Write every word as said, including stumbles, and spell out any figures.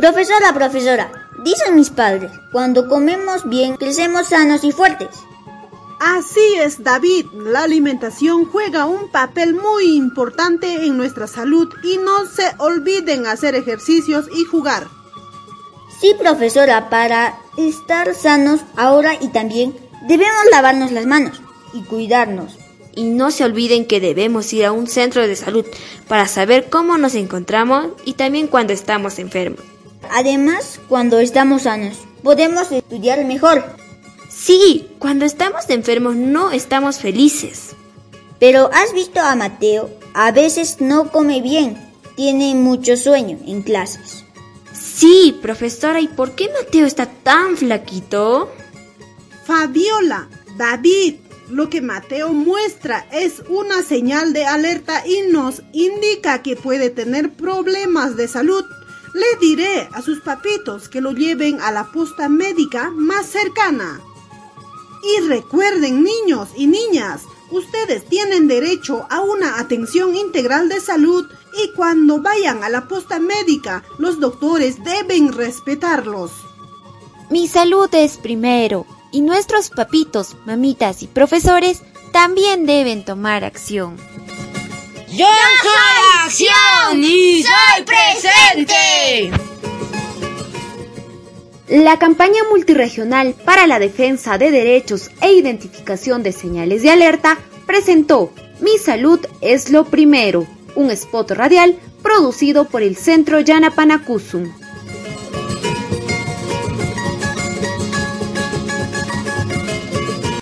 Profesora, profesora, dicen mis padres, cuando comemos bien, crecemos sanos y fuertes. Así es, David, la alimentación juega un papel muy importante en nuestra salud y no se olviden hacer ejercicios y jugar. Sí, profesora, para estar sanos ahora y también debemos lavarnos las manos y cuidarnos. Y no se olviden que debemos ir a un centro de salud para saber cómo nos encontramos y también cuando estamos enfermos. Además, cuando estamos sanos, podemos estudiar mejor. Sí, cuando estamos enfermos no estamos felices. Pero ¿has visto a Mateo? A veces no come bien, tiene mucho sueño en clases. Sí, profesora, ¿y por qué Mateo está tan flaquito? Fabiola, David, lo que Mateo muestra es una señal de alerta y nos indica que puede tener problemas de salud. Le diré a sus papitos que lo lleven a la posta médica más cercana. Y recuerden, niños y niñas, ustedes tienen derecho a una atención integral de salud y cuando vayan a la posta médica, los doctores deben respetarlos. Mi salud es primero y nuestros papitos, mamitas y profesores también deben tomar acción. ¡Yo soy acción y soy presente! La campaña multirregional para la defensa de derechos e identificación de señales de alerta presentó Mi salud es lo primero, un spot radial producido por el Centro Yanapanacusum.